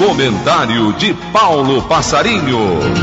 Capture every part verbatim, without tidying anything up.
Comentário de Paulo Passarinho.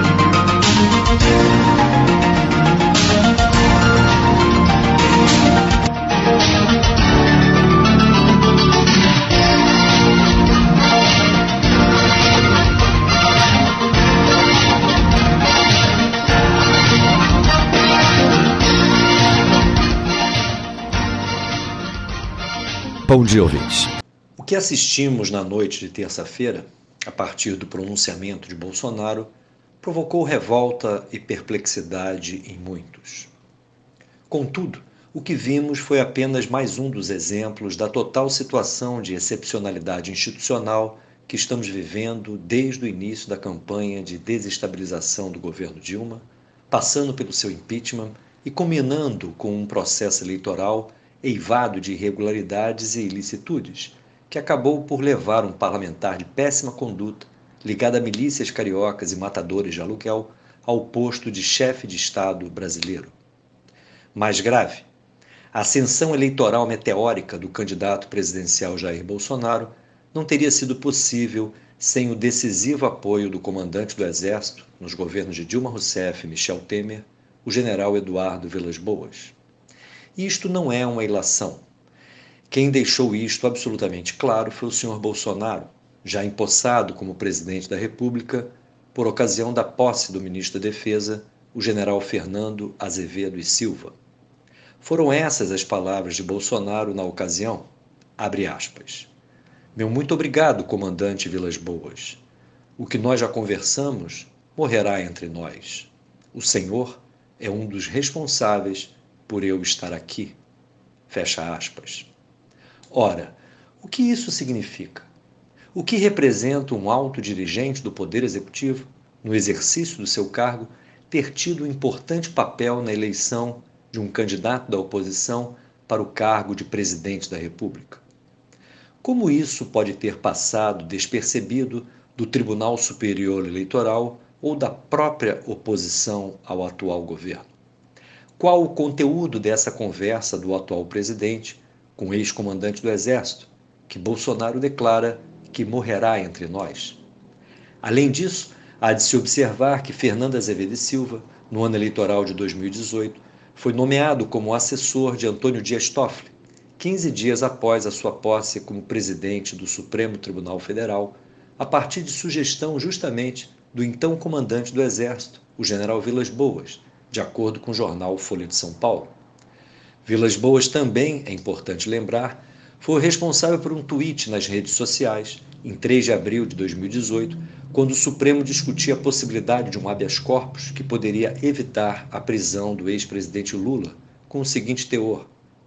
Bom dia, ouvintes. O que assistimos na noite de terça-feira, a partir do pronunciamento de Bolsonaro, provocou revolta e perplexidade em muitos. Contudo, o que vimos foi apenas mais um dos exemplos da total situação de excepcionalidade institucional que estamos vivendo desde o início da campanha de desestabilização do governo Dilma, passando pelo seu impeachment e culminando com um processo eleitoral eivado de irregularidades e ilicitudes, que acabou por levar um parlamentar de péssima conduta, ligado a milícias cariocas e matadores de aluguel, ao posto de chefe de Estado brasileiro. Mais grave, a ascensão eleitoral meteórica do candidato presidencial Jair Bolsonaro não teria sido possível sem o decisivo apoio do comandante do Exército nos governos de Dilma Rousseff e Michel Temer, o general Eduardo Vilas Boas. Isto não é uma ilação. Quem deixou isto absolutamente claro foi o senhor Bolsonaro, já empossado como presidente da República, por ocasião da posse do ministro da Defesa, o general Fernando Azevedo e Silva. Foram essas as palavras de Bolsonaro na ocasião, abre aspas. Meu muito obrigado, comandante Vilas Boas. O que nós já conversamos morrerá entre nós. O senhor é um dos responsáveis por eu estar aqui. Fecha aspas. Ora, o que isso significa? O que representa um alto dirigente do Poder Executivo, no exercício do seu cargo, ter tido um importante papel na eleição de um candidato da oposição para o cargo de presidente da República? Como isso pode ter passado despercebido do Tribunal Superior Eleitoral ou da própria oposição ao atual governo? Qual o conteúdo dessa conversa do atual presidente com o ex-comandante do Exército, que Bolsonaro declara que morrerá entre nós? Além disso, há de se observar que Fernando Azevedo e Silva, no ano eleitoral de dois mil e dezoito, foi nomeado como assessor de Antônio Dias Toffoli, quinze dias após a sua posse como presidente do Supremo Tribunal Federal, a partir de sugestão justamente do então comandante do Exército, o general Vilas Boas, de acordo com o jornal Folha de São Paulo. Vilas Boas também, é importante lembrar, foi responsável por um tweet nas redes sociais, em três de abril de dois mil e dezoito, quando o Supremo discutia a possibilidade de um habeas corpus que poderia evitar a prisão do ex-presidente Lula, com o seguinte teor,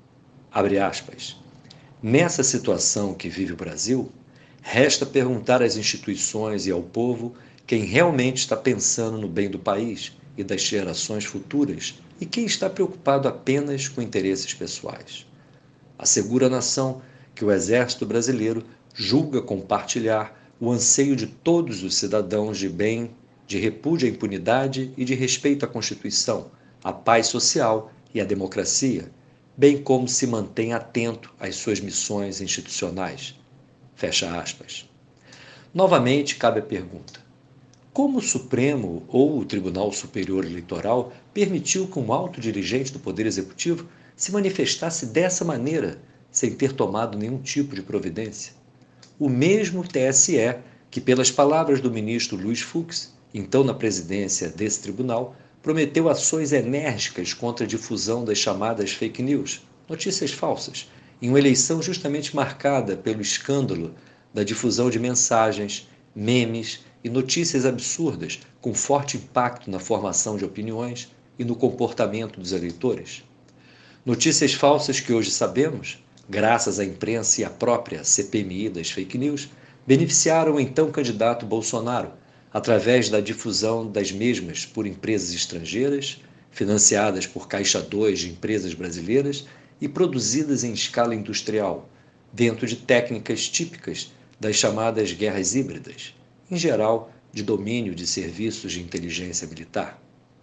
abre aspas, nessa situação que vive o Brasil, resta perguntar às instituições e ao povo quem realmente está pensando no bem do país e das gerações futuras e quem está preocupado apenas com interesses pessoais. Assegura a nação que o Exército Brasileiro julga compartilhar o anseio de todos os cidadãos de bem, de repúdio à impunidade e de respeito à Constituição, à paz social e à democracia, bem como se mantém atento às suas missões institucionais. Fecha aspas. Novamente cabe a pergunta. Como o Supremo ou o Tribunal Superior Eleitoral permitiu que um alto dirigente do Poder Executivo se manifestasse dessa maneira, sem ter tomado nenhum tipo de providência? O mesmo T S E que, pelas palavras do ministro Luiz Fux, então na presidência desse tribunal, prometeu ações enérgicas contra a difusão das chamadas fake news, notícias falsas, em uma eleição justamente marcada pelo escândalo da difusão de mensagens, memes e notícias absurdas com forte impacto na formação de opiniões e no comportamento dos eleitores. Notícias falsas que hoje sabemos, graças à imprensa e à própria C P M I das fake news, beneficiaram o então candidato Bolsonaro, através da difusão das mesmas por empresas estrangeiras, financiadas por Caixa dois de empresas brasileiras e produzidas em escala industrial, dentro de técnicas típicas das chamadas guerras híbridas, em geral, de domínio de serviços de inteligência militar.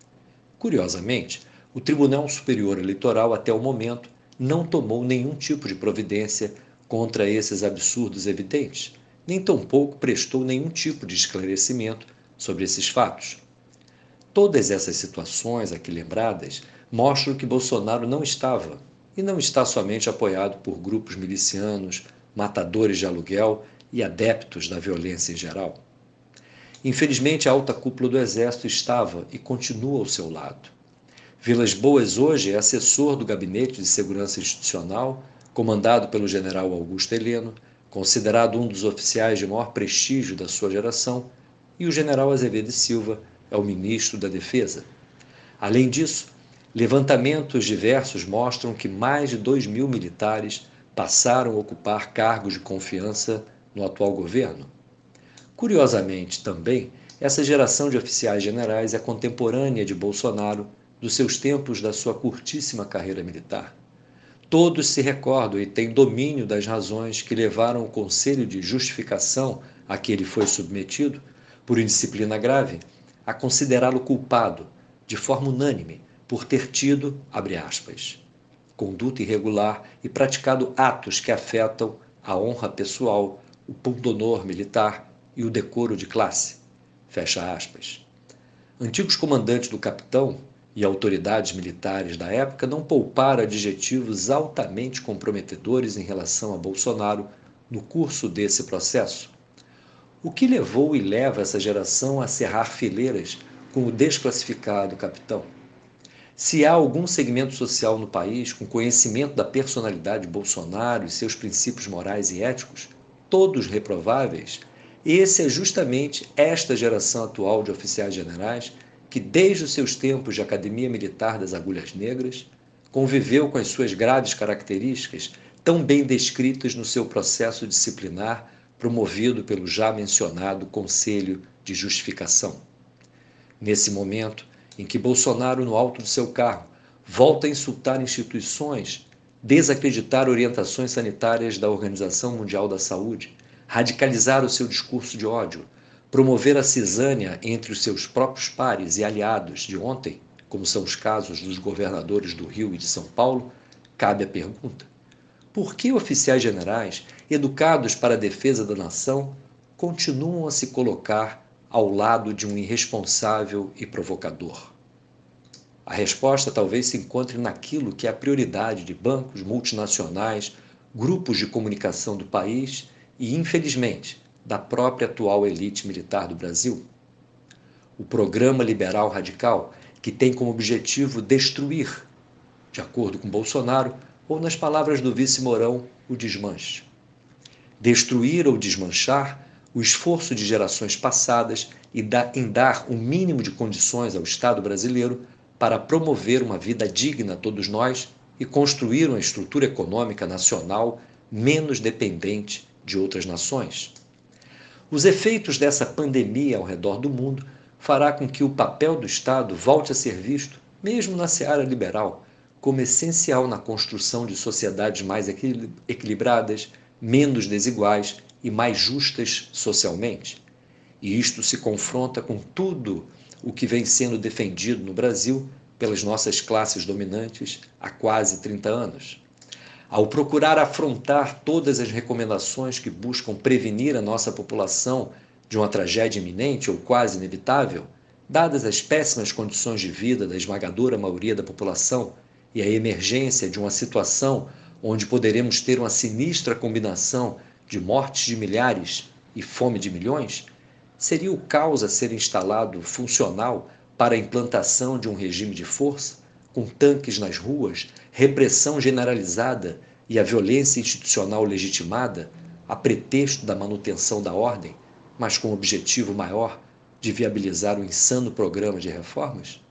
Curiosamente, o Tribunal Superior Eleitoral, até o momento, não tomou nenhum tipo de providência contra esses absurdos evidentes, nem tampouco prestou nenhum tipo de esclarecimento sobre esses fatos. Todas essas situações aqui lembradas mostram que Bolsonaro não estava, e não está somente apoiado por grupos milicianos, matadores de aluguel e adeptos da violência em geral. Infelizmente, a alta cúpula do Exército estava e continua ao seu lado. Vilas Boas hoje é assessor do Gabinete de Segurança Institucional, comandado pelo general Augusto Heleno, considerado um dos oficiais de maior prestígio da sua geração, e o general Azevedo Silva é o ministro da Defesa. Além disso, levantamentos diversos mostram que mais de dois mil militares passaram a ocupar cargos de confiança no atual governo. Curiosamente, também, essa geração de oficiais generais é contemporânea de Bolsonaro dos seus tempos da sua curtíssima carreira militar. Todos se recordam e têm domínio das razões que levaram o Conselho de Justificação a que ele foi submetido, por indisciplina grave, a considerá-lo culpado, de forma unânime, por ter tido, abre aspas, conduta irregular e praticado atos que afetam a honra pessoal, o pundonor militar e o decoro de classe, fecha aspas. Antigos comandantes do capitão e autoridades militares da época não pouparam adjetivos altamente comprometedores em relação a Bolsonaro no curso desse processo. O que levou e leva essa geração a cerrar fileiras com o desclassificado capitão? Se há algum segmento social no país com conhecimento da personalidade de Bolsonaro e seus princípios morais e éticos, todos reprováveis, esse é justamente esta geração atual de oficiais generais que, desde os seus tempos de Academia Militar das Agulhas Negras, conviveu com as suas graves características tão bem descritas no seu processo disciplinar promovido pelo já mencionado Conselho de Justificação. Nesse momento em que Bolsonaro, no alto do seu cargo, volta a insultar instituições, desacreditar orientações sanitárias da Organização Mundial da Saúde, radicalizar o seu discurso de ódio, promover a cisânia entre os seus próprios pares e aliados de ontem, como são os casos dos governadores do Rio e de São Paulo, cabe a pergunta: por que oficiais generais, educados para a defesa da nação, continuam a se colocar ao lado de um irresponsável e provocador? A resposta talvez se encontre naquilo que é a prioridade de bancos multinacionais, grupos de comunicação do país e, infelizmente, da própria atual elite militar do Brasil. O programa liberal radical, que tem como objetivo destruir, de acordo com Bolsonaro, ou nas palavras do vice Mourão, o desmanche. Destruir ou desmanchar o esforço de gerações passadas e em dar o mínimo de condições ao Estado brasileiro para promover uma vida digna a todos nós e construir uma estrutura econômica nacional menos dependente de outras nações. Os efeitos dessa pandemia ao redor do mundo fará com que o papel do Estado volte a ser visto, mesmo na seara liberal, como essencial na construção de sociedades mais equilibradas, menos desiguais e mais justas socialmente. E isto se confronta com tudo o que vem sendo defendido no Brasil pelas nossas classes dominantes há quase trinta anos. Ao procurar afrontar todas as recomendações que buscam prevenir a nossa população de uma tragédia iminente ou quase inevitável, dadas as péssimas condições de vida da esmagadora maioria da população e a emergência de uma situação onde poderemos ter uma sinistra combinação de mortes de milhares e fome de milhões, seria o caos a ser instalado funcional para a implantação de um regime de força, com tanques nas ruas, repressão generalizada e a violência institucional legitimada, a pretexto da manutenção da ordem, mas com o objetivo maior de viabilizar o insano programa de reformas?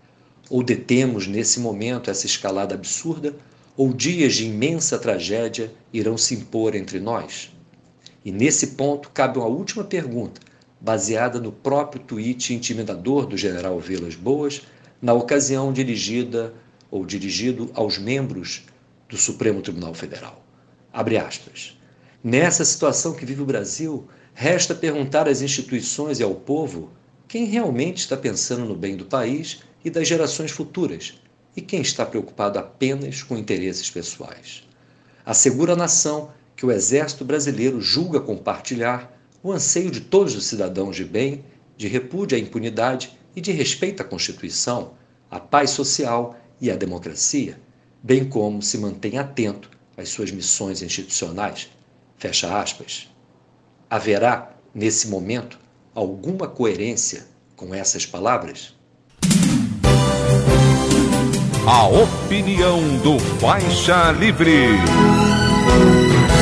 Ou detemos nesse momento essa escalada absurda, ou dias de imensa tragédia irão se impor entre nós? E nesse ponto cabe uma última pergunta, baseada no próprio tweet intimidador do general Vilas Boas, na ocasião dirigida ou dirigido aos membros do Supremo Tribunal Federal. Abre aspas. Nessa situação que vive o Brasil, resta perguntar às instituições e ao povo quem realmente está pensando no bem do país e das gerações futuras e quem está preocupado apenas com interesses pessoais. Assegura a nação que o Exército Brasileiro julga compartilhar o anseio de todos os cidadãos de bem, de repúdio à impunidade e de respeito à Constituição, à paz social e à democracia, bem como se mantém atento às suas missões institucionais. Fecha aspas. Haverá, nesse momento, alguma coerência com essas palavras? A opinião do Faixa Livre.